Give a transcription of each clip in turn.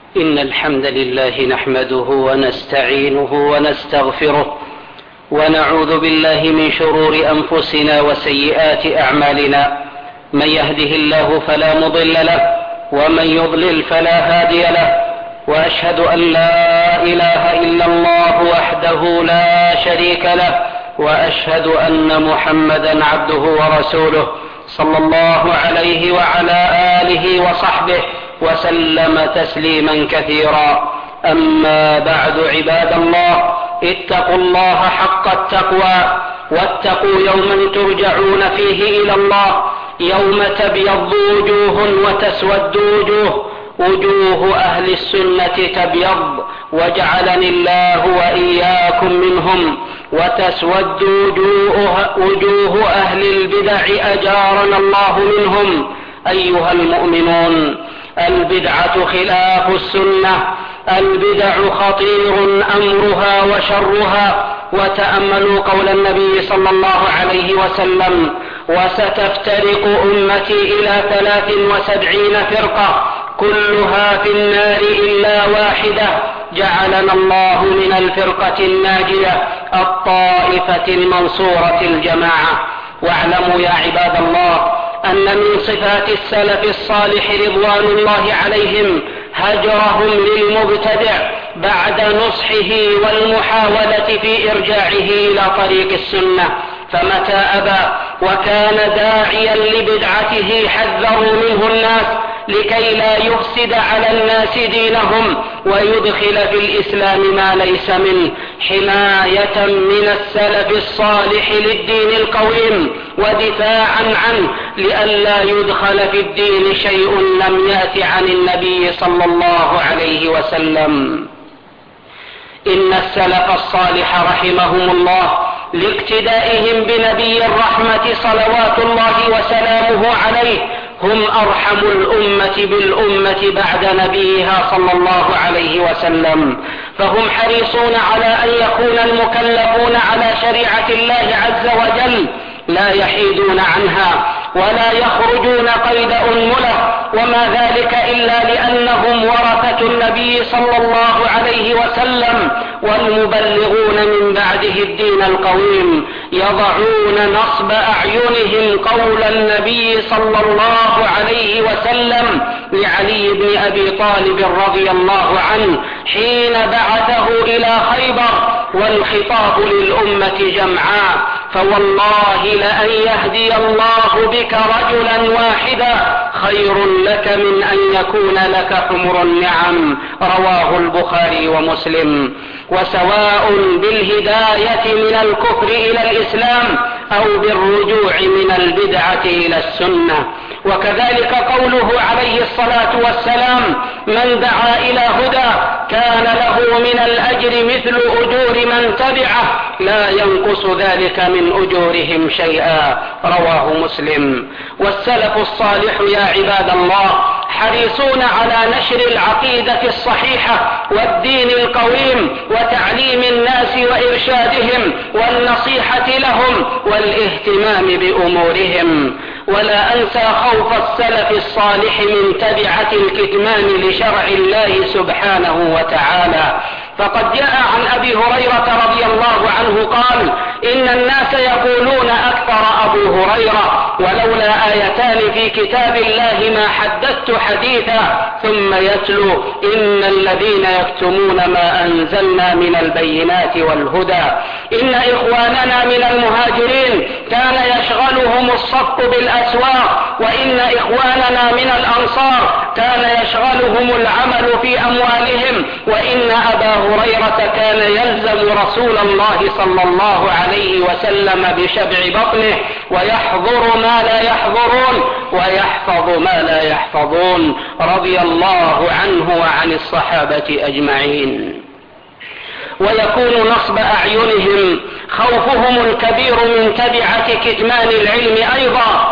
إن الحمد لله نحمده ونستعينه ونستغفره ونعوذ بالله من شرور أنفسنا وسيئات أعمالنا. من يهده الله فلا مضل له ومن يضلل فلا هادي له، وأشهد أن لا إله إلا الله وحده لا شريك له، وأشهد أن محمدا عبده ورسوله صلى الله عليه وعلى آله وصحبه وسلم تسليما كثيرا. أما بعد، عباد الله، اتقوا الله حق التقوى، واتقوا يوما ترجعون فيه إلى الله، يوم تبيض وجوه وتسود وجوه. وجوه أهل السنة تبيض، وجعلني الله وإياكم منهم، وتسود وجوه أهل البدع أجارنا الله منهم. أيها المؤمنون، البدعة خلاف السنة، البدع خطير أمرها وشرها. وتأملوا قول النبي صلى الله عليه وسلم: وستفترق أمتي إلى 73 فرقة كلها في النار إلا واحدة. جعلنا الله من الفرقة الناجية الطائفة المنصورة الجماعة. واعلموا يا عباد الله أن من صفات السلف الصالح رضوان الله عليهم هجرهم للمبتدع بعد نصحه والمحاولة في إرجاعه إلى طريق السنة، فمتى أبى وكان داعيا لبدعته حذروا منه الناس لكي لا يفسد على الناس دينهم ويدخل في الإسلام ما ليس منه، حماية من السلف الصالح للدين القويم ودفاعا عنه لئلا يدخل في الدين شيء لم يأت عن النبي صلى الله عليه وسلم. إن السلف الصالح رحمهم الله لاقتدائهم بنبي الرحمة صلوات الله وسلامه عليه هم أرحم الأمة بالأمة بعد نبيها صلى الله عليه وسلم، فهم حريصون على أن يكون المكلفون على شريعة الله عز وجل لا يحيدون عنها ولا يخرجون قيد أنملة، وما ذلك إلا لأنهم ورثة النبي صلى الله عليه وسلم والمبلغون من بعده الدين القويم، يضعون نصب أعينهم قول النبي صلى الله عليه وسلم لعلي بن أبي طالب رضي الله عنه حين بعثه إلى خيبر والخطاب للأمة جمعاء: فوالله لأن يهدي الله بك رجلا واحدا خير لك من أن يكون لك حمر النعم. رواه البخاري ومسلم. وسواء بالهداية من الكفر إلى الإسلام أو بالرجوع من البدعة إلى السنة. وكذلك قوله عليه الصلاة والسلام: من دعا إلى هدى كان له من الأجر مثل أجور من تبعه لا ينقص ذلك من أجورهم شيئا. رواه مسلم. والسلف الصالح يا عباد الله حريصون على نشر العقيدة الصحيحة والدين القويم وتعليم الناس وإرشادهم والنصيحة لهم والاهتمام بأمورهم. ولا أنسى خوف السلف الصالح من تبعة الكتمان لشرع الله سبحانه وتعالى، فقد جاء عن أبي هريرة رضي الله عنه قال: إن الناس يقولون أكثر أبو هريرة ولولا آيتان في كتاب الله ما حدثت حديثا، ثم يتلو: إن الذين يكتمون ما أنزلنا من البينات والهدى. إن إخواننا من المهاجرين كان يشغلهم الصفق بالأسواق، وإن إخواننا من الأنصار كان يشغلهم العمل في أموالهم، وإن أبا هريرة كان يلزم رسول الله صلى الله عليه وسلم بشبع بطنه ويحضر ما لا يحضرون ويحفظ ما لا يحفظون، رضي الله عنه وعن الصحابة أجمعين. ويكون نصب أعينهم خوفهم الكبير من تبعة كتمان العلم أيضا، لقول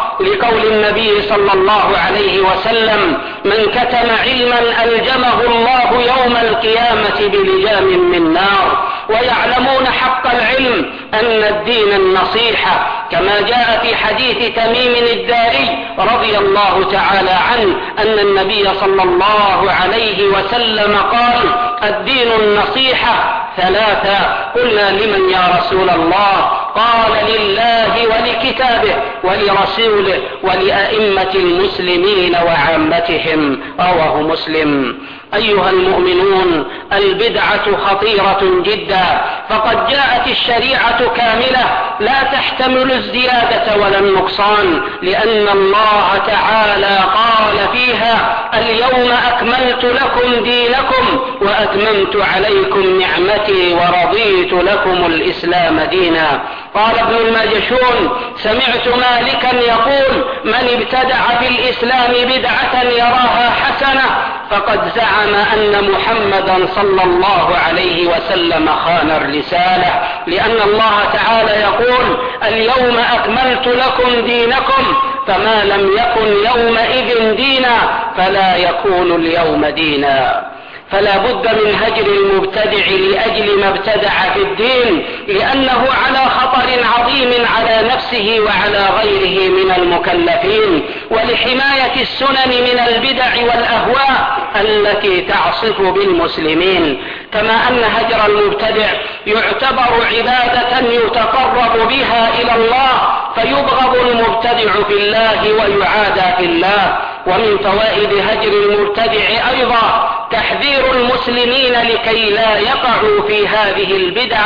قول النبي صلى الله عليه وسلم: من كتم علما ألجمه الله يوم القيامة بلجام من نار. ويعلمون حق العلم أن الدين النصيحة، كما جاء في حديث تميم الداري رضي الله تعالى عنه أن النبي صلى الله عليه وسلم قال: الدين النصيحة ثلاثة. قلنا: لمن يا رسول الله؟ قال: لله ولكتابه ولرسوله ولأئمة المسلمين وعامتهم. رواه مسلم. أيها المؤمنون، البدعة خطيرة جدا، فقد جاءت الشريعة كاملة لا تحتمل الزيادة ولا النقصان، لأن الله تعالى قال فيها: اليوم أكملت لكم دينكم وأتممت عليكم نعمتي ورضيت لكم الإسلام دينا. قال ابن الماجشون: سمعت مالكا يقول: من ابتدع في الإسلام بدعة يراها حسنة فقد زعم أن محمدا صلى الله عليه وسلم خان الرسالة، لأن الله تعالى يقول: اليوم أكملت لكم دينكم، فما لم يكن يومئذ دينا فلا يكون اليوم دينا. فلا بد من هجر المبتدع لأجل ما ابتدع في الدين، لأنه على خطر عظيم على نفسه وعلى غيره من المكلفين، ولحماية السنن من البدع والأهواء التي تعصف بالمسلمين. كما أن هجر المبتدع يعتبر عبادة يتقرب بها إلى الله، فيبغض المبتدع في الله ويعادى في الله. ومن فوائد هجر المبتدع أيضا تحذير المسلمين لكي لا يقعوا في هذه البدع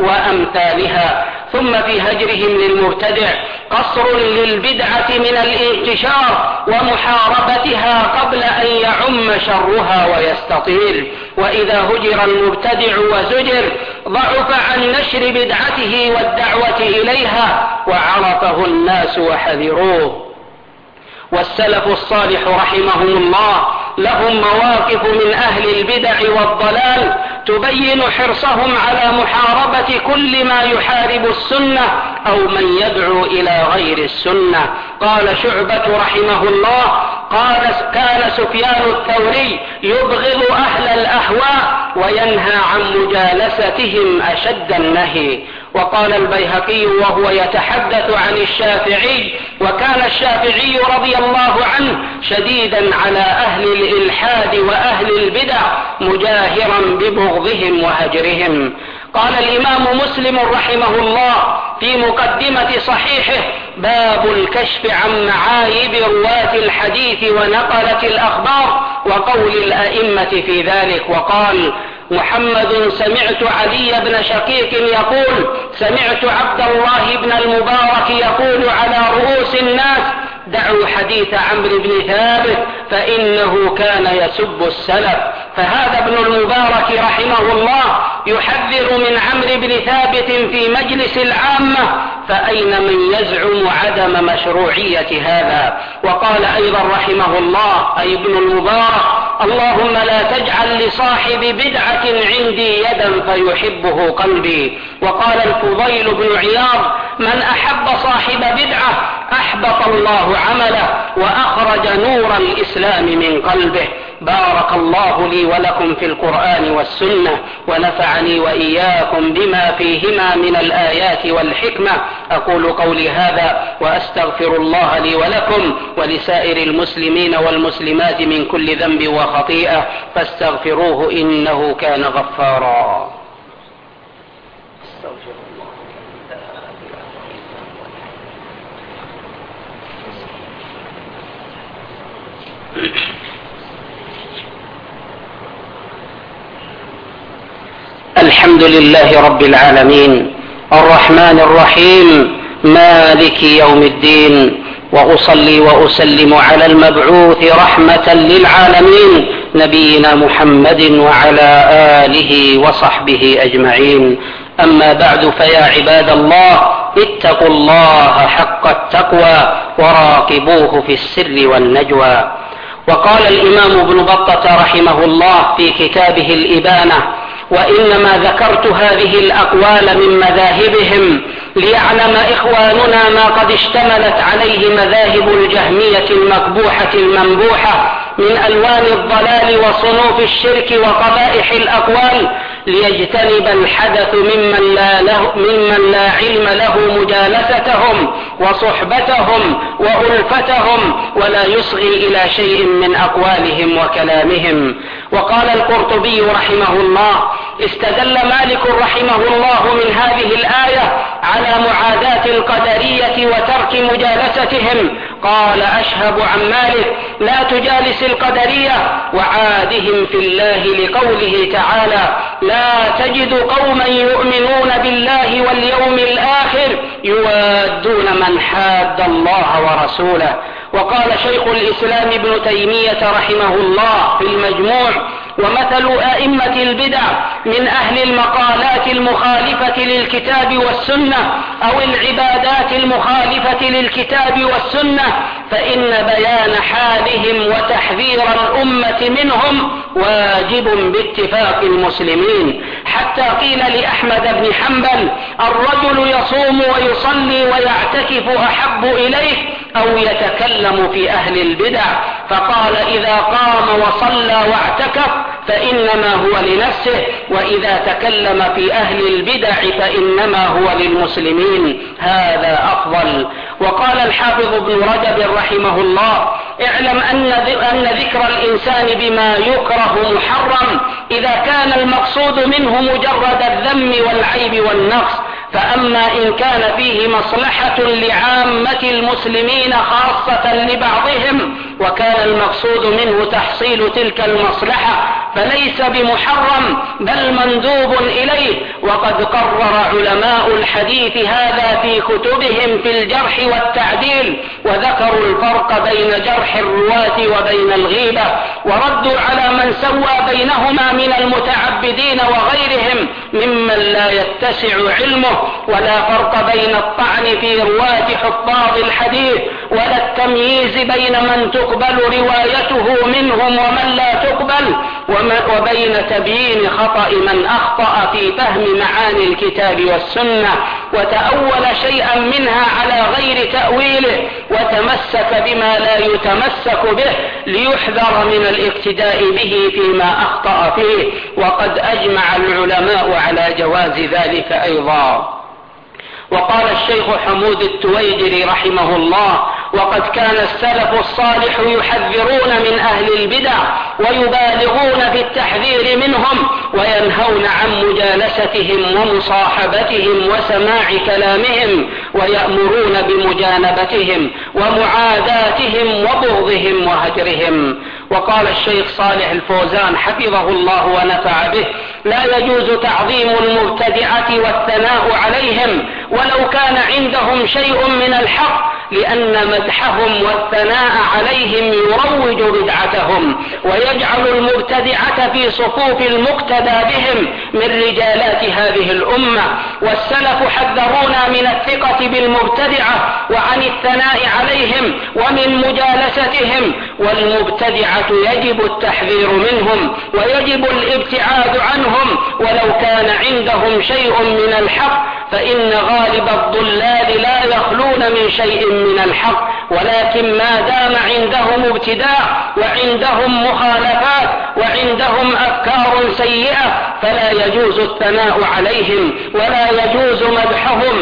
وأمثالها. ثم في هجرهم للمبتدع قصر للبدعة من الانتشار ومحاربتها قبل أن يعم شرها ويستطيل. وإذا هجر المبتدع وزجر ضعف عن نشر بدعته والدعوة إليها وعرفه الناس وحذروه. والسلف الصالح رحمهم الله لهم مواقف من أهل البدع والضلال تبين حرصهم على محاربة كل ما يحارب السنة أو من يدعو إلى غير السنة. قال شعبة رحمه الله: كان سفيان الثوري يبغض أهل الأهواء وينهى عن مجالستهم أشد النهي. وقال البيهقي وهو يتحدث عن الشافعي: وكان الشافعي رضي الله عنه شديدا على أهل الإلحاد وأهل البدع مجاهرا ببغضهم وهجرهم. قال الإمام مسلم رحمه الله في مقدمة صحيحه: باب الكشف عن معايب رواة الحديث ونقلة الأخبار وقول الأئمة في ذلك. وقال محمد: سمعت علي بن شقيق يقول: سمعت عبد الله بن المبارك يقول على رؤوس الناس: دعوا حديث عمرو بن ثابت فإنه كان يسب السلف. فهذا ابن المبارك رحمه الله يحذر من عمرو بن ثابت في مجلس العامة، فأين من يزعم عدم مشروعية هذا؟ وقال أيضا رحمه الله أي ابن المبارك: اللهم لا تجعل لصاحب بدعة عندي يدا فيحبه قلبي. وقال الفضيل بن عياض: من أحب صاحب بدعة أحبط الله عمله وأخرج نور الإسلام من قلبه. بارك الله لي ولكم في القرآن والسنة، ونفعني وإياكم بما فيهما من الآيات والحكمة. أقول قولي هذا وأستغفر الله لي ولكم ولسائر المسلمين والمسلمات من كل ذنب وخطيئة، فاستغفروه إنه كان غفارا. الحمد لله رب العالمين الرحمن الرحيم مالك يوم الدين، وأصلي وأسلم على المبعوث رحمة للعالمين نبينا محمد وعلى آله وصحبه أجمعين. أما بعد، فيا عباد الله، اتقوا الله حق التقوى وراقبوه في السر والنجوى. وقال الإمام ابن بطة رحمه الله في كتابه الإبانة: وإنما ذكرت هذه الأقوال من مذاهبهم ليعلم إخواننا ما قد اشتملت عليه مذاهب الجهمية المكبوحة المنبوحة من ألوان الضلال وصنوف الشرك وقبائح الأقوال، ليجتنب الحدث ممن لا علم له مجالستهم وصحبتهم وألفتهم، ولا يصغي إلى شيء من أقوالهم وكلامهم. وقال القرطبي رحمه الله: استدل مالك رحمه الله من هذه الآية على معاداة القدرية وترك مجالستهم. قال أشهب عن مالك: لا تجالس القدرية وعادهم في الله، لقوله تعالى: لا تجد قوما يؤمنون بالله واليوم الآخر يوادون من حاد الله ورسوله. وقال شيخ الإسلام ابن تيمية رحمه الله في المجموع: ومثل أئمة البدع من أهل المقالات المخالفة للكتاب والسنة أو العبادات المخالفة للكتاب والسنة، فإن بيان حالهم وتحذير الأمة منهم واجب باتفاق المسلمين. حتى قيل لأحمد بن حنبل: الرجل يصوم ويصلي ويعتكف أحب إليه أو يتكلم في أهل البدع؟ فقال: إذا قام وصلى واعتكف فإنما هو لنفسه، وإذا تكلم في أهل البدع فإنما هو للمسلمين، هذا أفضل. وقال الحافظ ابن رجب رحمه الله: اعلم أن ذكر الإنسان بما يكره محرم إذا كان المقصود منه مجرد الذم والعيب والنقص، فأما إن كان فيه مصلحة لعامة المسلمين خاصة لبعضهم وكان المقصود منه تحصيل تلك المصلحة فليس بمحرم بل مندوب إليه. وقد قرر علماء الحديث هذا في كتبهم في الجرح والتعديل، وذكروا الفرق بين جرح الرواة وبين الغيبة، وردوا على من سوى بينهما من المتعبدين وغيرهم ممن لا يتسع علمه، ولا فرق بين الطعن في رواة حفاظ الحديث ولا التمييز بين من تقبل روايته منهم ومن لا تقبل، وبين تبيين خطأ من أخطأ في فهم معاني الكتاب والسنة وتأول شيئا منها على غير تأويله وتمسك بما لا يتمسك به ليحذر من الاقتداء به فيما أخطأ فيه. وقد أجمع العلماء على جواز ذلك أيضا. وقال الشيخ حمود التويجري رحمه الله: وقد كان السلف الصالح يحذرون من أهل البدع ويبالغون في التحذير منهم وينهون عن مجالستهم ومصاحبتهم وسماع كلامهم، ويأمرون بمجانبتهم ومعاداتهم وبغضهم وهجرهم. وقال الشيخ صالح الفوزان حفظه الله ونفع به: لا يجوز تعظيم المبتدعة والثناء عليهم ولو كان عندهم شيء من الحق، لأن مدحهم والثناء عليهم يروج بدعتهم ويجعل المبتدعة في صفوف المقتدى بهم من رجالات هذه الأمة. والسلف حذرونا من الثقة بالمبتدعة وعن الثناء عليهم ومن مجالستهم، والمبتدعة يجب التحذير منهم ويجب الابتعاد عنهم ولو كان عندهم شيء من الحق، فإن غالب الضلال لا يخلون من شيء من الحق، ولكن ما دام عندهم ابتداع وعندهم مخالفات وعندهم أفكار سيئة فلا يجوز الثناء عليهم ولا يجوز مدحهم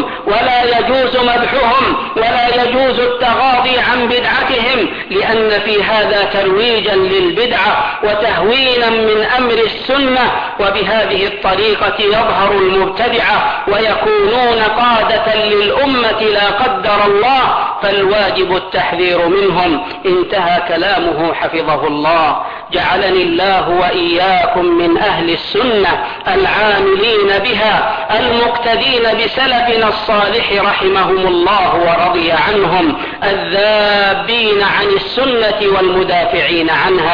ولا يجوز التغاضي عن بدعتهم، لأن في هذا ترويجا للبدعة وتهوينا من أمر السنة، وبهذه الطريقة يظهر المبتدعة ويكونون قادة للأمة لا قدر الله، فالواجب التحذير منهم. انتهى كلامه حفظه الله. جعلني الله وإياكم من أهل السنة العاملين بها المقتدين بسلفنا الصالح رحمهم الله ورضي عنهم، الذابين عن السنة والمدافعين عنها،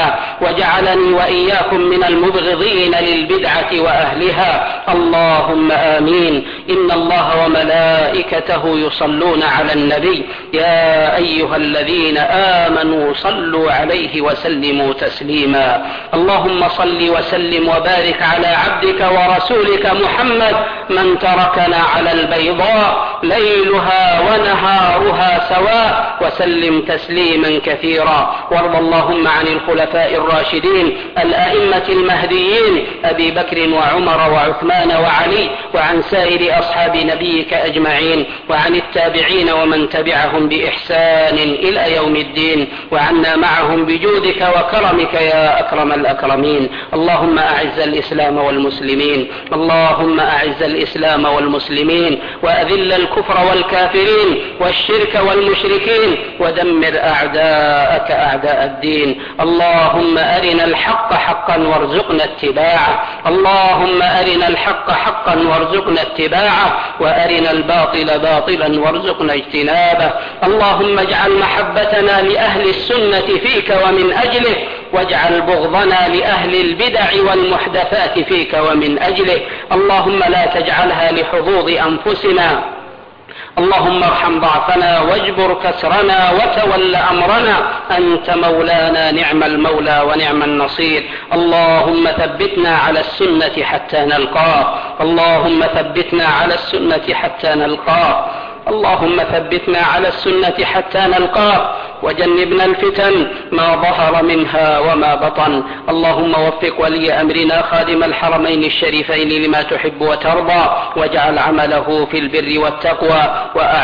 وجعلني وإياكم من المبغضين للبدعة وأهلها. اللهم آمين. إن الله وملائكته يصلون على النبي يا أيها الذين آمنوا صلوا عليه وسلموا تسليما. اللهم صل وسلم وبارك على عبدك ورسولك محمد من تركنا على البيضاء ليلها ونهارها سواء وسلم تسليما كثيرا. وارض اللهم عن الخلفاء الراشدين الأئمة المهديين أبي بكر وعمر وعثمان وعلي وعن سائر أصحاب نبيك أجمعين وعن التابعين ومن تبعهم بإحسان إلى يوم الدين وعنا معهم بجودك وكرمك يا أكرم الأكرمين. اللهم أعز الإسلام والمسلمين. اللهم أعز الإسلام والمسلمين وأذل الكفر والكافرين والشرك والمشركين ودمر أعداءك أعداء الدين. اللهم أرنا الحق حقا وارزقنا اتباعه. اللهم أرنا الحق حقا وارزقنا اتباعه وأرنا الباطل باطلا وارزقنا اجتنابه. اللهم اجعل محبتنا لأهل السنة فيك ومن أجله واجعل بغضنا لأهل البدع والمحدثات فيك ومن أجله. اللهم لا تجعلها لحظوظ أنفسنا. اللهم ارحم ضعفنا واجبر كسرنا وتول أمرنا. أنت مولانا نعم المولى ونعم النصير. اللهم ثبتنا على السنة حتى نلقاه. اللهم ثبتنا على السنة حتى نلقاه. اللهم ثبتنا على السنة حتى نلقاه وجنبنا الفتن ما ظهر منها وما بطن. اللهم وفق ولي أمرنا خادم الحرمين الشريفين لما تحب وترضى واجعل عمله في البر والتقوى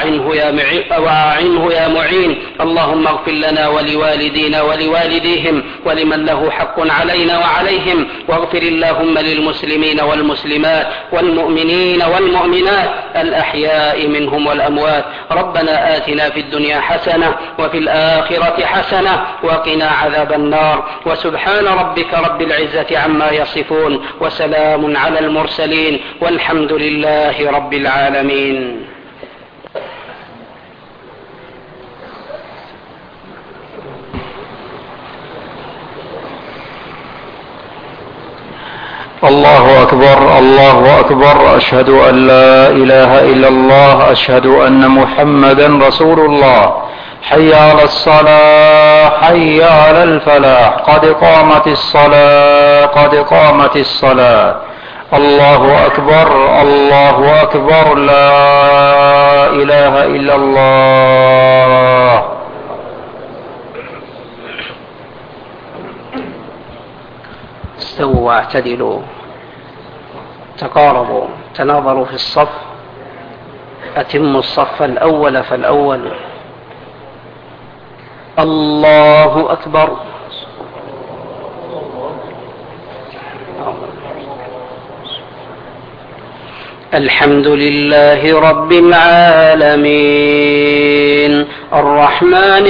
وأعنه يا معين. اللهم اغفر لنا ولوالدينا ولوالديهم ولمن له حق علينا وعليهم. واغفر اللهم للمسلمين والمسلمات والمؤمنين والمؤمنات الأحياء منهم والأموات. ربنا آتنا في الدنيا حسنة وفي الآخرة حسنة وقنا عذاب النار. وسبحان ربك رب العزة عما يصفون وسلام على المرسلين والحمد لله رب العالمين. الله أكبر الله أكبر. أشهد أن لا إله إلا الله. أشهد أن محمدا رسول الله. حي على الصلاة حي على الفلاح. قد قامت الصلاة قد قامت الصلاة. الله أكبر الله أكبر. لا إله إلا الله. استووا واعتدلوا تقاربوا تناظروا في الصف. أتموا الصف الأول فالأول. الله أكبر. الحمد لله رب العالمين الرحمن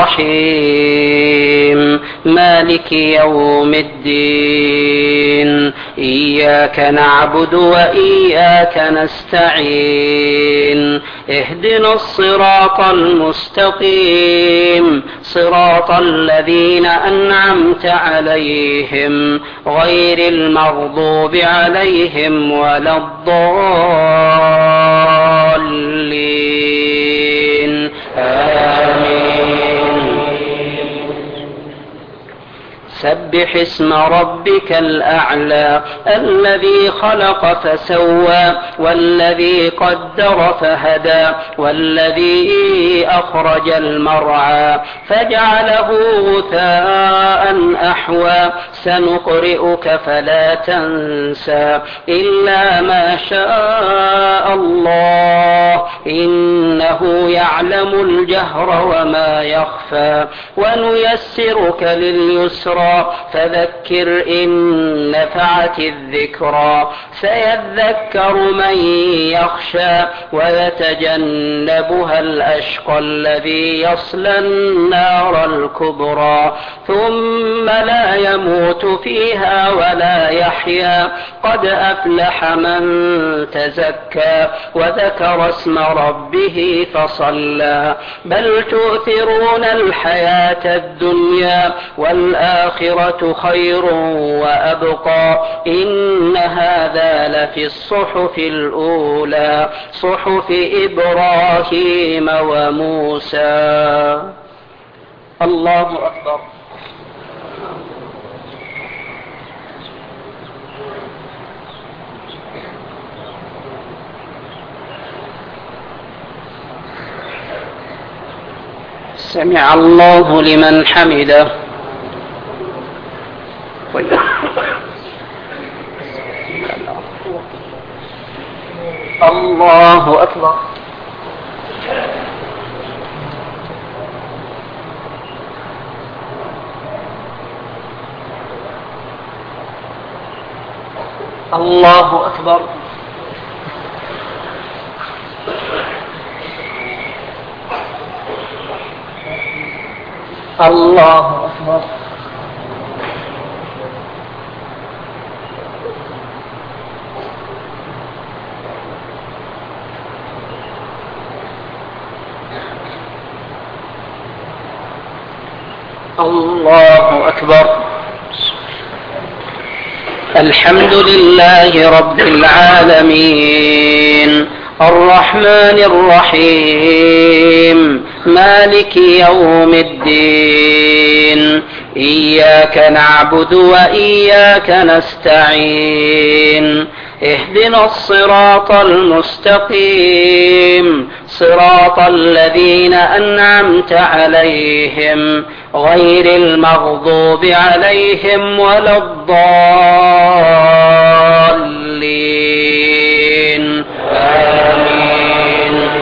الرحيم مالك يوم الدين. إياك نعبد وإياك نستعين. اهدنا الصراط المستقيم صراط الذين أنعمت عليهم غير المغضوب عليهم ولا الضالين. آمين. سبح اسم ربك الأعلى الذي خلق فسوى والذي قدر فهدى والذي أخرج المرعى فجعله غثاء أحوى. سنقرئك فلا تنسى إلا ما شاء الله إنه يعلم الجهر وما يخفى. ونيسرك لليسرى فذكر إن نفعت الذكرى. سيذكر من يخشى ويتجنبها الأشقى الذي يصلى النار الكبرى ثم لا يموت فيها ولا يحيا قد أفلح من تزكى وذكر اسم ربه فصلى بل تؤثرون الحياة الدنيا والآخرة خير وأبقى إن هذا لفي الصحف الأولى صحف إبراهيم وموسى. الله أكبر. سمع الله لمن حمده. الله أكبر. الله أكبر. الله أكبر. الله أكبر. الحمد لله رب العالمين الرحمن الرحيم مالك يوم الدين إياك نعبد وإياك نستعين اهدنا الصراط المستقيم صراط الذين أنعمت عليهم غير المغضوب عليهم ولا الضالين آمين.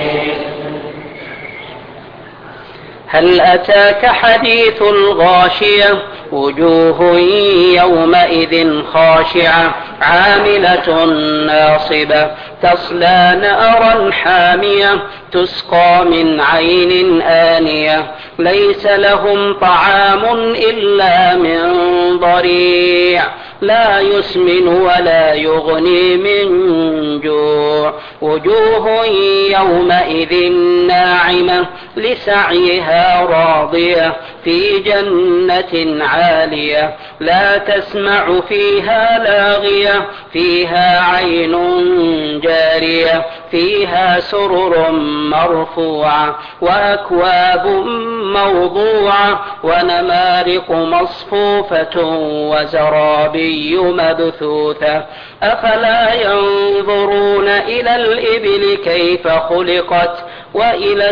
هل أتاك حديث الغاشية وجوه يومئذ خاشعة عاملة ناصبة تصلى نارا حامية تسقى من عين آنية ليس لهم طعام إلا من ضريع لا يسمن ولا يغني من جوع وجوه يومئذ ناعمة لسعيها راضية في جنة عالية لا تسمع فيها لاغية فيها عين جارية فيها سرر مرفوعة وأكواب موضوعة ونمارق مصفوفة وزرابي مبثوثة أفلا ينظرون إلى الإبل كيف خلقت وإلى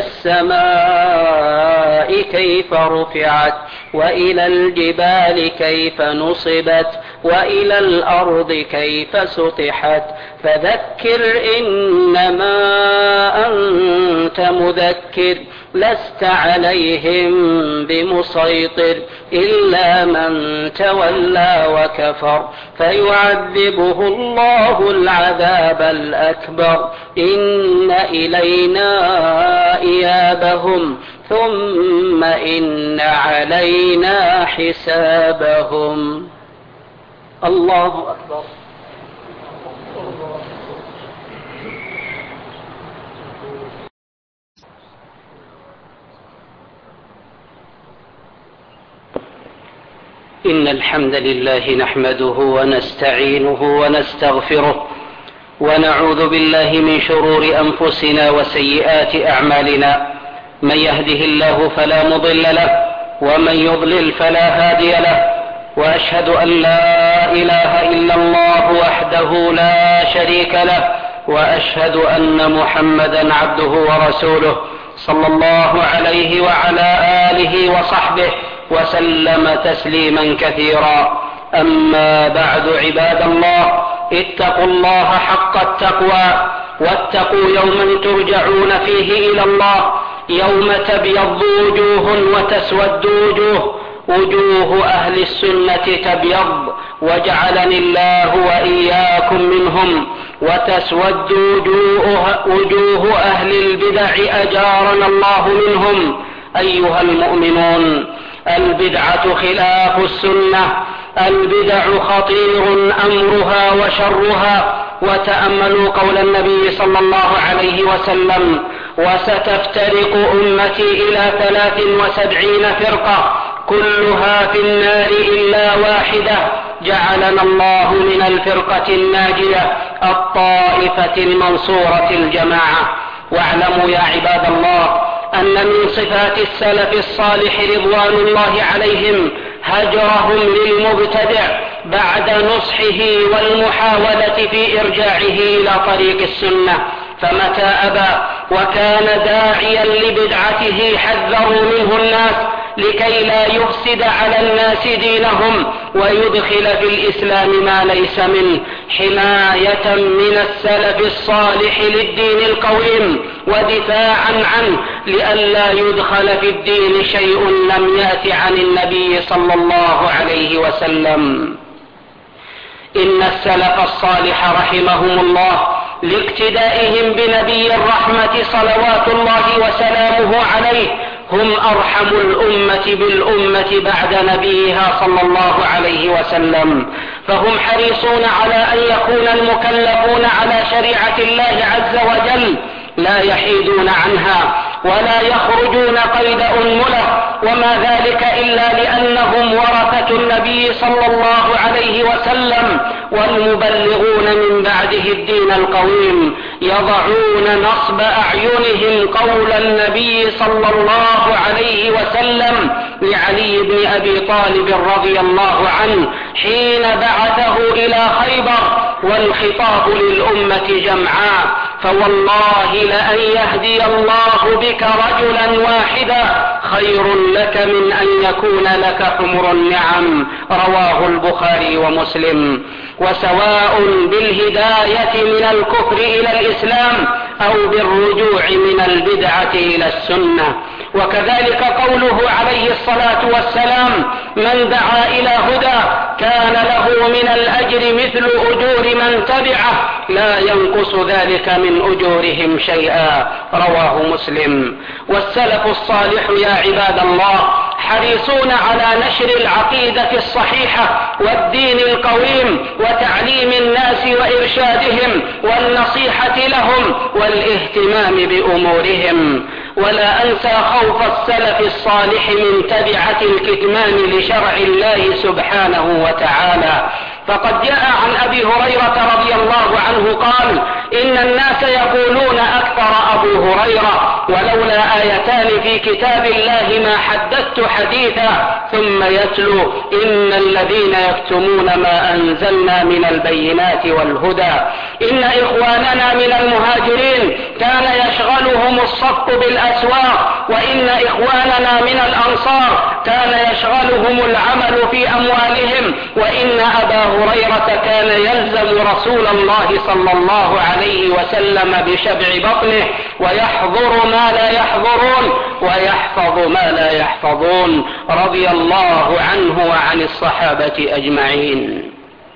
السماء كيف رفعت وإلى الجبال كيف نصبت وإلى الأرض كيف سطحت فذكر إنما أنت مذكر لست عليهم بمسيطر إلا من تولى وكفر فيعذبه الله العذاب الأكبر إن إلينا إيابهم ثم إن علينا حسابهم. الله أكبر. إن الحمد لله نحمده ونستعينه ونستغفره ونعوذ بالله من شرور أنفسنا وسيئات أعمالنا من يهده الله فلا مضل له ومن يضلل فلا هادي له وأشهد أن لا إله إلا الله وحده لا شريك له وأشهد أن محمدا عبده ورسوله صلى الله عليه وعلى آله وصحبه وسلم تسليما كثيرا. أما بعد عباد الله اتقوا الله حق التقوى واتقوا يوما ترجعون فيه إلى الله يوم تبيض وجوه وتسود وجوه وجوه أهل السنة تبيض وجعلني الله وإياكم منهم وتسود وجوه أهل البدع أجارنا الله منهم أيها المؤمنون، البدعة خلاف السنة. البدع خطير أمرها وشرها. وتأملوا قول النبي صلى الله عليه وسلم: وستفترق أمتي إلى 73 فرقة كلها في النار إلا واحدة. جعلنا الله من الفرقة الناجية الطائفة المنصورة الجماعة. واعلموا يا عباد الله أن من صفات السلف الصالح رضوان الله عليهم هجرهم للمبتدع بعد نصحه والمحاولة في إرجاعه إلى طريق السنة، فمتى أبى وكان داعيا لبدعته حذروا منه الناس لكي لا يفسد على الناس دينهم ويدخل في الإسلام ما ليس منه، حماية من السلف الصالح للدين القويم ودفاعا عنه لئلا يدخل في الدين شيء لم يأت عن النبي صلى الله عليه وسلم. إن السلف الصالح رحمهم الله لاقتدائهم بنبي الرحمة صلوات الله وسلامه عليه هم أرحم الأمة بالأمة بعد نبيها صلى الله عليه وسلم، فهم حريصون على أن يكون المكلفون على شريعة الله عز وجل لا يحيدون عنها ولا يخرجون قيد أنملة، وما ذلك إلا لأنهم ورثة النبي صلى الله عليه وسلم والمبلغون من بعده الدين القويم، يضعون نصب أعينهم قول النبي صلى الله عليه وسلم لعلي بن أبي طالب رضي الله عنه حين بعثه إلى خيبر والخطاب للأمة جمعاء: فوالله لأن يهدي الله بك رجلا واحدا خير لك من أن يكون لك حمر النعم. رواه البخاري ومسلم. وسواء بالهداية من الكفر إلى الإسلام أو بالرجوع من البدعة إلى السنة. وكذلك قوله عليه الصلاة والسلام: من دعا إلى هدى كان له من الأجر مثل أجور من تبعه لا ينقص ذلك من أجورهم شيئا. رواه مسلم. والسلف الصالح يا عباد الله حريصون على نشر العقيدة الصحيحة والدين القويم وتعليم الناس وإرشادهم والنصيحة لهم والاهتمام بأمورهم. ولا أنسى خوف السلف الصالح من تبعة الكتمان لشرع الله سبحانه وتعالى، فقد جاء عن أبي هريرة رضي الله عنه قال: إن الناس يقولون أكثر أبو هريرة ولولا آيتان في كتاب الله ما حدثت حديثا، ثم يتلو: إن الذين يكتمون ما أنزلنا من البينات والهدى. إن إخواننا من المهاجرين كان يشغلهم الصفق بالأسواق، وإن إخواننا من الأنصار كان يشغلهم العمل في أموالهم، وإن أبا هريرة كان يلزم رسول الله صلى الله عليه وسلم بشبع بطنه ويحضر ما لا يحضرون ويحفظ ما لا يحفظون، رضي الله عنه وعن الصحابة أجمعين.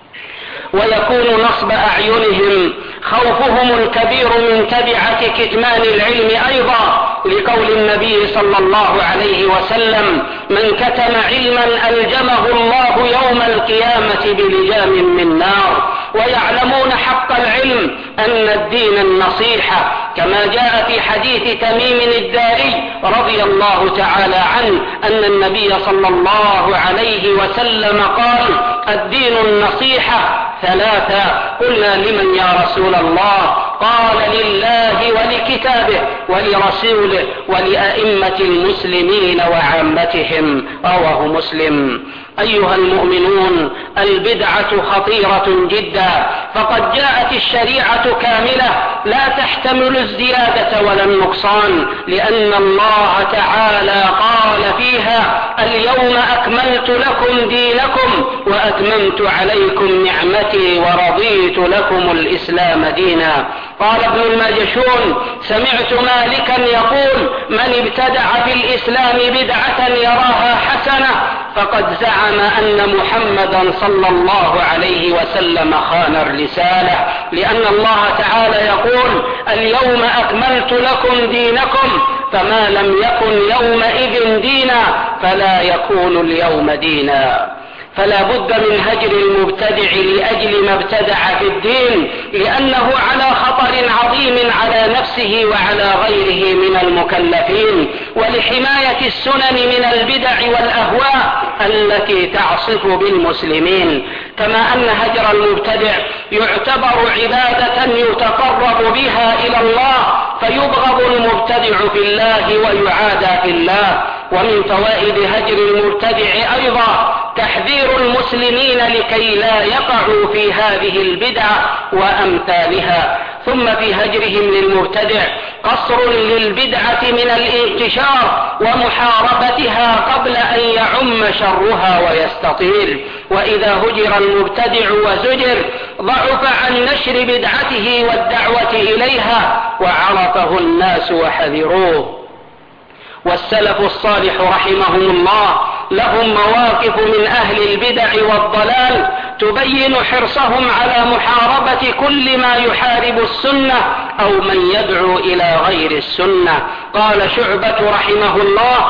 ويكون نصب أعينهم خوفهم الكبير من تبعة كتمان العلم أيضا، لقول النبي صلى الله عليه وسلم: من كتم علما ألجمه الله يوم القيامة بلجام من نار. ويعلمون حق العلم أن الدين النصيحة، كما جاء في حديث تميم الداري رضي الله تعالى عنه أن النبي صلى الله عليه وسلم قال: الدين النصيحة ثلاثة. قلنا: لمن يا رسول الله؟ قال: لله ولكتابه ولرسوله ولأئمة المسلمين وعامتهم. رواه مسلم. أيها المؤمنون، البدعة خطيرة جدا، فقد جاءت الشريعة كاملة لا تحتمل الزيادة ولا النقصان، لأن الله تعالى قال فيها: اليوم أكملت لكم دينكم وأتممت عليكم نعمتي ورضيت لكم الإسلام دينا. قال ابن الماجشون: سمعت مالكا يقول: من ابتدع في الإسلام بدعة يراها حسنة فقد زعم أن محمدا صلى الله عليه وسلم خان الرسالة، لأن الله تعالى يقول: اليوم أكملت لكم دينكم فما لم يكن يومئذ دينا فلا يكون اليوم دينا. فلا بد من هجر المبتدع لأجل ما ابتدع في الدين، لأنه على خطر عظيم على نفسه وعلى غيره من المكلفين، ولحماية السنن من البدع والأهواء التي تعصف بالمسلمين. كما أن هجر المبتدع يعتبر عبادة يتقرب بها إلى الله، فيبغض المبتدع في الله ويعادى في الله. ومن فوائد هجر المبتدع أيضا تحذير المسلمين لكي لا يقعوا في هذه البدع وأمثالها. ثم في هجرهم للمبتدع قصر للبدعة من الانتشار ومحاربتها قبل أن يعم شرها ويستطيل. وإذا هجر المبتدع وزجر ضعف عن نشر بدعته والدعوة إليها وعرفه الناس وحذروه. والسلف الصالح رحمهم الله لهم مواقف من أهل البدع والضلال تبين حرصهم على محاربة كل ما يحارب السنة أو من يدعو إلى غير السنة. قال شعبة رحمه الله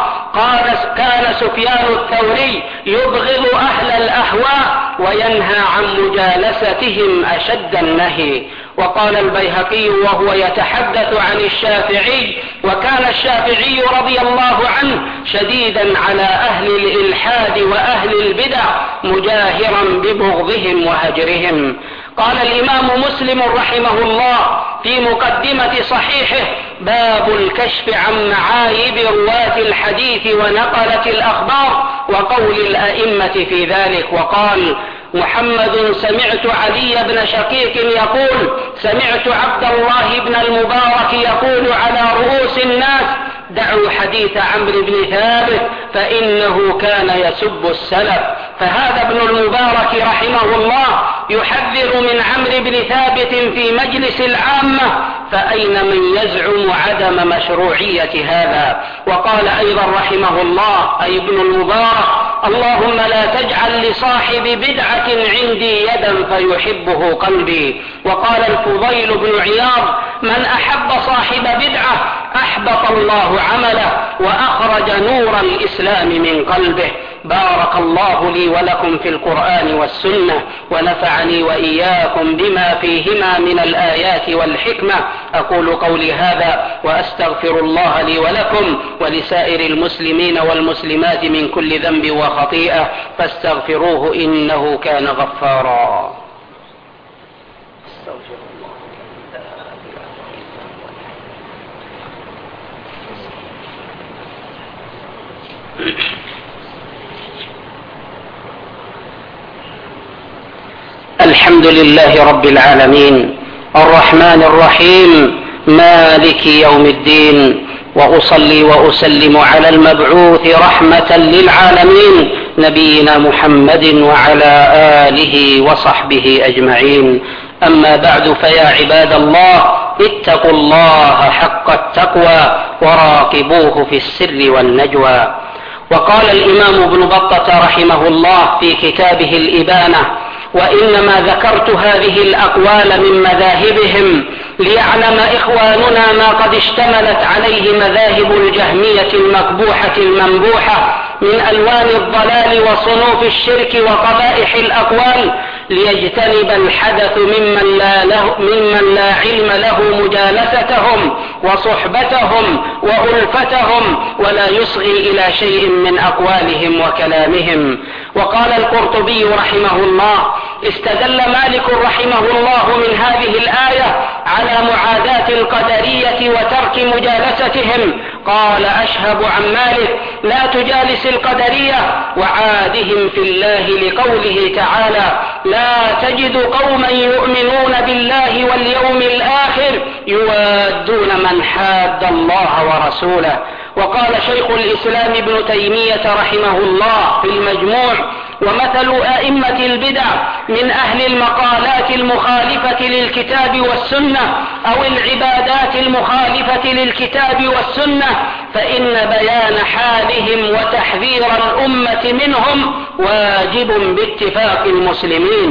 كان سفيان الثوري يبغض أهل الأهواء وينهى عن مجالستهم أشد النهي. وقال البيهقي وهو يتحدث عن الشافعي: وكان الشافعي رضي الله عنه شديدا على أهل الإلحاد وأهل البدع مجاهرا ببغضهم وهجرهم. قال الإمام مسلم رحمه الله في مقدمة صحيحه: باب الكشف عن معايب رواة الحديث ونقلة الأخبار وقول الأئمة في ذلك. وقال محمد: سمعت علي بن شقيق يقول: سمعت عبد الله بن المبارك يقول على رؤوس الناس: دعوا حديث عمرو بن ثابت فإنه كان يسب السلف. فهذا ابن المبارك رحمه الله يحذر من عمرو بن ثابت في مجلس العامة، فأين من يزعم عدم مشروعية هذا؟ وقال أيضا رحمه الله أي ابن المبارك: اللهم لا تجعل لصاحب بدعة عندي يدا فيحبه قلبي. وقال الفضيل بن عياض: من أحب صاحب بدعة أحبط الله عمله وأخرج نور الإسلام من قلبه. بارك الله لي ولكم في القرآن والسنة، ونفعني وإياكم بما فيهما من الآيات والحكمة. أقول قولي هذا وأستغفر الله لي ولكم ولسائر المسلمين والمسلمات من كل ذنب وخطيئة، فاستغفروه إنه كان غفارا. الحمد لله رب العالمين الرحمن الرحيم مالك يوم الدين، وأصلي وأسلم على المبعوث رحمة للعالمين نبينا محمد وعلى آله وصحبه أجمعين. أما بعد، فيا عباد الله اتقوا الله حق التقوى وراقبوه في السر والنجوى. وقال الإمام ابن بطة رحمه الله في كتابه الإبانة: وإنما ذكرت هذه الأقوال من مذاهبهم ليعلم إخواننا ما قد اشتملت عليه مذاهب الجهمية المقبوحة المنبوحة من ألوان الضلال وصنوف الشرك وقبائح الأقوال، ليجتنب الحدث ممن لا علم له مجالستهم وصحبتهم وألفتهم ولا يصغي إلى شيء من أقوالهم وكلامهم. وقال القرطبي رحمه الله: استدل مالك رحمه الله من هذه الآية على معاداة القدرية وترك مجالستهم. قال أشهب عن مالك: لا تجالس القدرية وعادهم في الله، لقوله تعالى: لا تجد قوما يؤمنون بالله واليوم الآخر يوادون من حاد الله ورسوله. وقال شيخ الإسلام ابن تيمية رحمه الله في المجموع: ومثل أئمة البدع من أهل المقالات المخالفة للكتاب والسنة أو العبادات المخالفة للكتاب والسنة، فإن بيان حالهم وتحذير الأمة منهم واجب باتفاق المسلمين،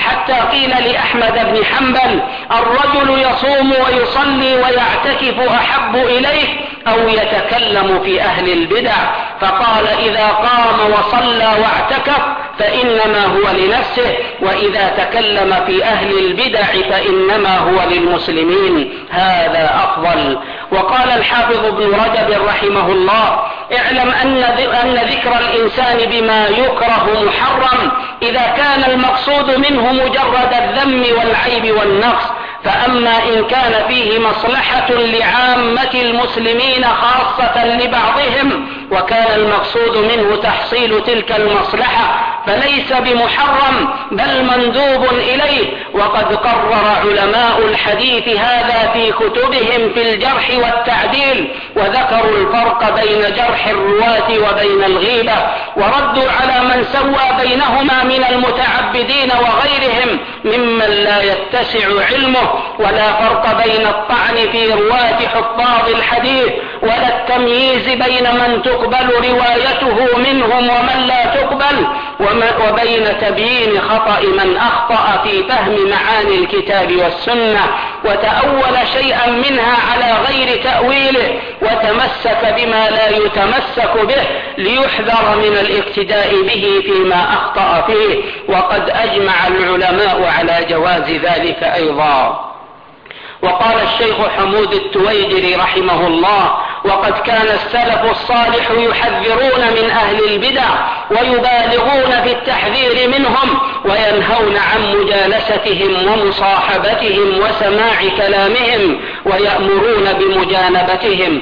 حتى قيل لأحمد بن حنبل: الرجل يصوم ويصلي ويعتكف أحب إليه أو يتكلم في أهل البدع؟ فقال: إذا قام وصلى واعتكف فإنما هو لنفسه، وإذا تكلم في أهل البدع فإنما هو للمسلمين، هذا أفضل. وقال الحافظ ابن رجب رحمه الله: اعلم أن ذكر الإنسان بما يكره محرم إذا كان المقصود منه مجرد الذم والعيب والنقص، فأما إن كان فيه مصلحة لعامة المسلمين خاصة لبعضهم وكان المقصود منه تحصيل تلك المصلحة فليس بمحرم بل مندوب إليه. وقد قرر علماء الحديث هذا في كتبهم في الجرح والتعديل، وذكروا الفرق بين جرح الرواة وبين الغيبة، وردوا على من سوى بينهما من المتعبدين وغيرهم ممن لا يتسع علمه، ولا فرق بين الطعن في رواة حفاظ الحديث ولا التمييز بين من تقبل روايته منهم ومن لا تقبل، وبين تبيين خطأ من أخطأ في فهم معاني الكتاب والسنة وتأول شيئا منها على غير تأويله وتمسك بما لا يتمسك به ليحذر من الاقتداء به فيما أخطأ فيه. وقد أجمع العلماء على جواز ذلك أيضا. وقال الشيخ حمود التويجري رحمه الله: وقد كان السلف الصالح يحذرون من أهل البدع ويبالغون في التحذير منهم وينهون عن مجالستهم ومصاحبتهم وسماع كلامهم ويأمرون بمجانبتهم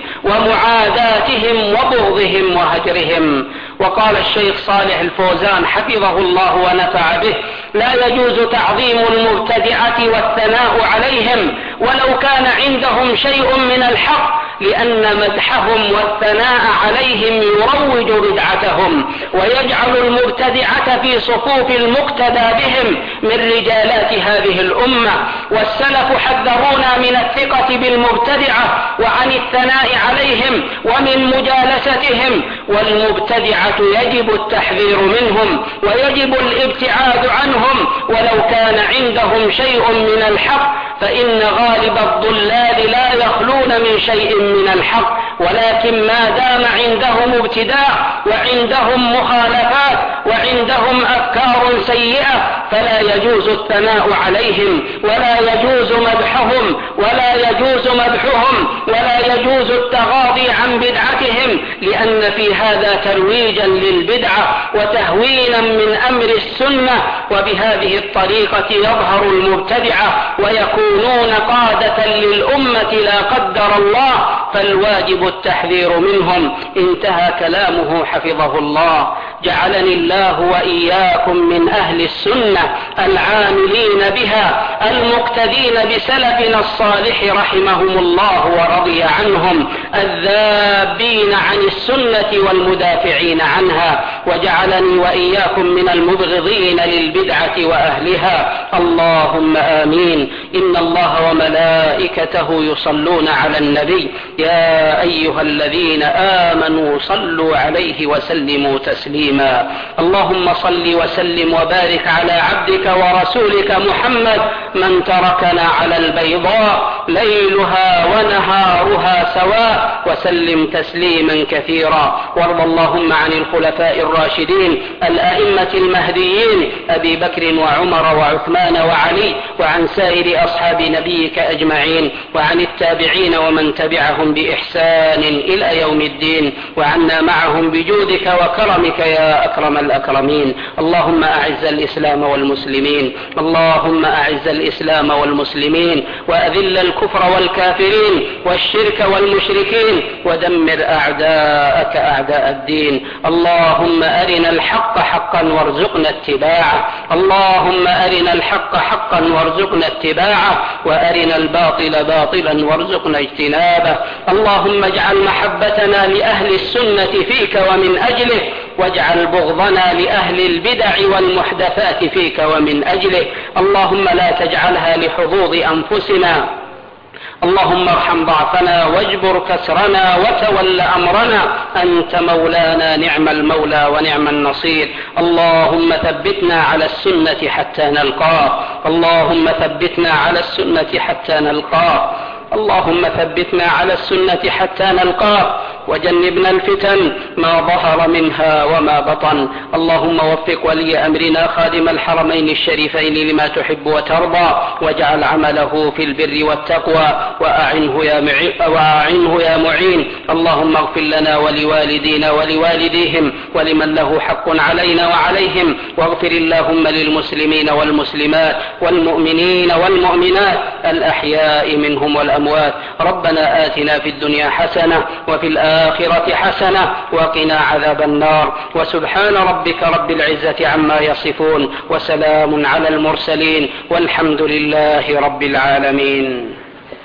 ومعاداتهم وبغضهم وهجرهم. وقال الشيخ صالح الفوزان حفظه الله ونفع به: لا يجوز تعظيم المبتدعة والثناء عليهم ولو كان عندهم شيء من الحق، لأن مدحهم والثناء عليهم يروج بدعتهم ويجعل المبتدعة في صفوف المقتدى بهم من رجالات هذه الأمة. والسلف حذرونا من الثقة بالمبتدعة وعن الثناء عليهم ومن مجالستهم، والمبتدعة يجب التحذير منهم ويجب الابتعاد عنهم ولو كان عندهم شيء من الحق، فإن غالب الضلال لا يخلون من شيء من الحق، ولكن ما دام عندهم ابتداع وعندهم مخالفات وعندهم أفكار سيئة فلا يجوز الثناء عليهم ولا يجوز مدحهم ولا يجوز التغاضي عن بدعتهم، لأن في هذا ترويجا للبدعة وتهوينا من أمر السنة. وبهذه الطريقة يظهر المبتدعة ويكونون قادة للأمة لا قدر الله، فالواجب التحذير منهم. انتهى كلامه حفظه الله. جعلني الله وإياكم من أهل السنة العاملين بها المقتدين بسلفنا الصالح رحمهم الله ورضي عنهم، الذابين عن السنة والمدافعين عنها، وجعلني وإياكم من المبغضين للبدعة وأهلها. اللهم آمين. إن الله وملائكته يصلون على النبي يا أيها الذين آمنوا صلوا عليه وسلموا تسليما. اللهم صل وسلم وبارك على عبدك ورسولك محمد من تركنا على البيضاء ليلها ونهارها سواء، وسلم تسليما كثيرا. وارض اللهم عن الخلفاء الراشدين الأئمة المهديين أبي بكر وعمر وعثمان وعلي، وعن سائر أصحاب نبيك أجمعين، وعن التابعين ومن تبعهم بإحسان إلى يوم الدين، وعنا معهم بجودك وكرمك يا أكرم الأكرمين. اللهم أعز الإسلام والمسلمين، اللهم أعز الإسلام والمسلمين، وأذل الكفر والكافرين والشرك والمشركين، ودمر أعداءك أعداء الدين. اللهم أرنا الحق حقا وارزقنا اتباعه، اللهم أرنا الحق حقا وارزقنا اتباعه، وأرنا الباطل باطلا وارزقنا اجتنابه. اللهم اجعل محبتنا لأهل السنة فيك ومن أجله، واجعل بغضنا لأهل البدع والمحدثات فيك ومن أجله. اللهم لا تجعلها لحظوظ أنفسنا اللهم ارحم ضعفنا واجبر كسرنا وتول أمرنا، أنت مولانا نعم المولى ونعم النصير. اللهم ثبتنا على السنة حتى نلقاه، اللهم ثبتنا على السنة حتى نلقاه، اللهم ثبتنا على السنة حتى نلقاه، وجنبنا الفتن ما ظهر منها وما بطن. اللهم وفق ولي أمرنا خادم الحرمين الشريفين لما تحب وترضى، واجعل عمله في البر والتقوى، وأعنه يا معين. اللهم اغفر لنا ولوالدينا ولوالديهم ولمن له حق علينا وعليهم، واغفر اللهم للمسلمين والمسلمات والمؤمنين والمؤمنات الأحياء منهم والأموات. ربنا آتنا في الدنيا حسنة وفي الآخرة حسنة وقنا عذاب النار. وسبحان ربك رب العزة عما يصفون، وسلام على المرسلين، والحمد لله رب العالمين.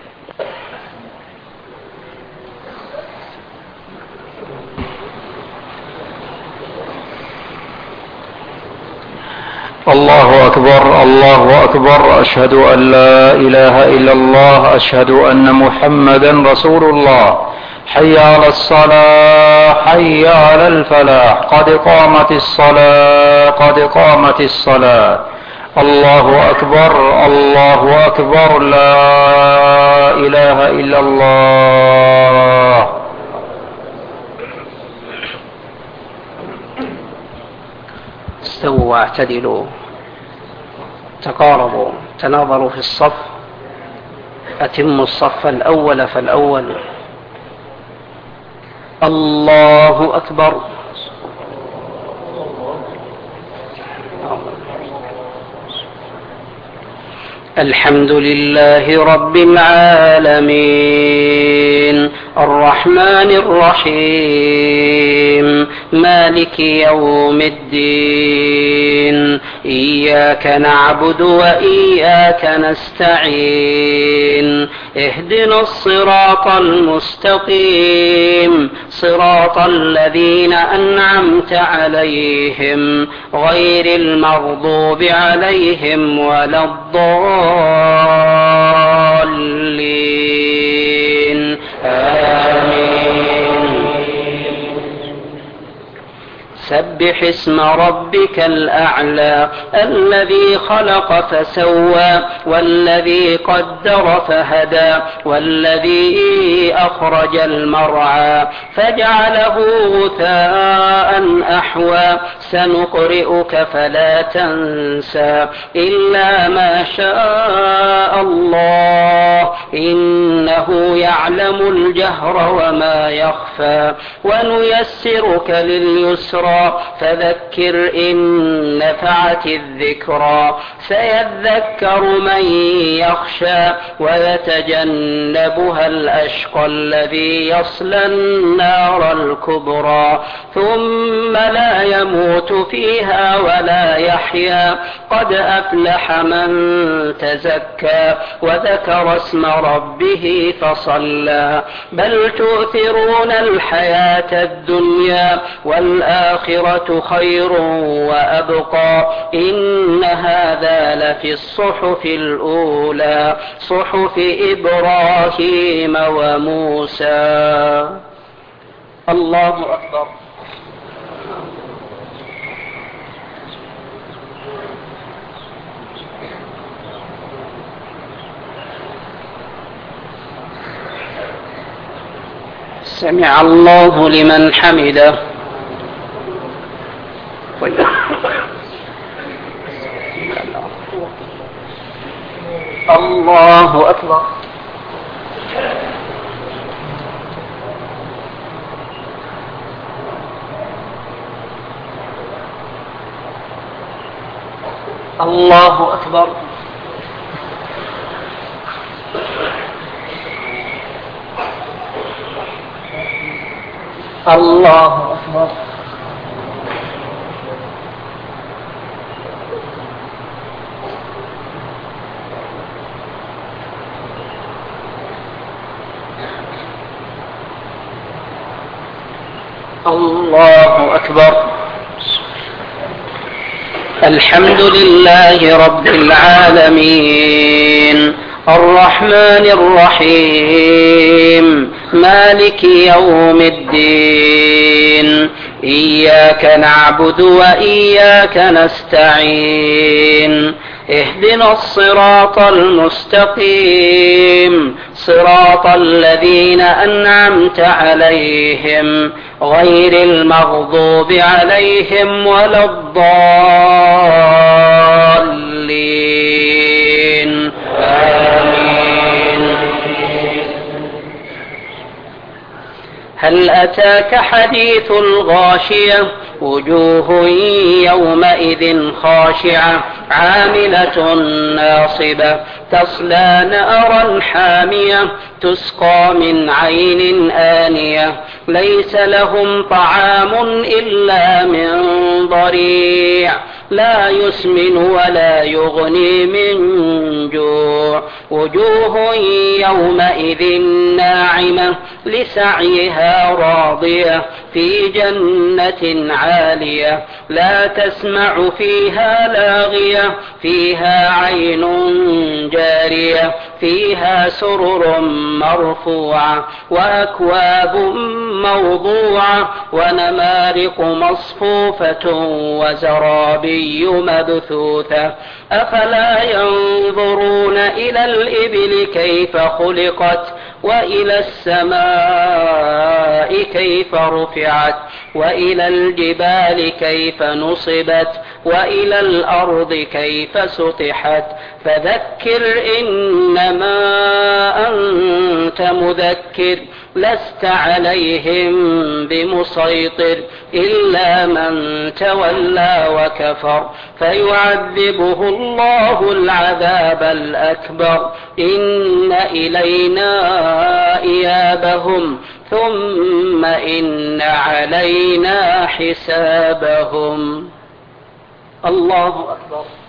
الله أكبر الله أكبر، أشهد أن لا إله إلا الله، أشهد أن محمدا رسول الله. حي على الصلاة، حي على الفلاح، قد قامت الصلاة، قد قامت الصلاة. الله أكبر الله أكبر، لا إله إلا الله. استووا واعتدلوا، تقاربوا، تناظروا في الصف، أتموا الصف الأول فالأول. الله أكبر. الحمد لله رب العالمين، الرحمن الرحيم، مالك يوم الدين، إياك نعبد وإياك نستعين، اهدنا الصراط المستقيم، صراط الذين أنعمت عليهم غير المغضوب عليهم ولا الضالين. آمين. سبح اسم ربك الأعلى، الذي خلق فسوى، والذي قدر فهدى، والذي أخرج المرعى فجعله غثاء أحوى. سنقرئك فلا تنسى إلا ما شاء الله، إنه يعلم الجهر وما يخفى. ونيسرك لليسرى، فذكر إن نفعت الذكرى. سيذكر من يخشى، ويتجنبها الأشقى الذي يصلى النار الكبرى، ثم لا يموت فيها ولا يحيا. قد أفلح من تزكى، وذكر اسم ربه فصلى. بل تؤثرون الحياة الدنيا، والآخرة خير وأبقى. إن هذا لفي الصحف الأولى، صحف إبراهيم وموسى. الله أكبر. سمع الله لمن حمده. الله أكبر. الله أكبر. الله أكبر. الله أكبر. الحمد لله رب العالمين، الرحمن الرحيم مالك يوم الدين إياك نعبد وإياك نستعين اهدنا الصراط المستقيم صراط الذين أنعمت عليهم غير المغضوب عليهم ولا الضالين آمين. هل أتاك حديث الغاشية وجوه يومئذ خاشعة عاملة ناصبة تصلى نارا حامية تسقى من عين آنية ليس لهم طعام إلا من ضريع لا يسمن ولا يغني من جوع وجوه يومئذ ناعمة لسعيها راضية في جنة عالية لا تسمع فيها لاغية فيها عين جارية فيها سرر مرفوعة وأكواب موضوعة ونمارق مصفوفة وزرابي مبثوثة أفلا ينظرون إلى الإبل كيف خلقت وإلى السماء كيف رفعت وإلى الجبال كيف نصبت وإلى الأرض كيف سطحت فذكر إنما أنت مذكر لست عليهم بمسيطر إلا من تولى وكفر فيعذبه الله العذاب الأكبر إن إلينا إيابهم ثم إن علينا حسابهم. الله أكبر.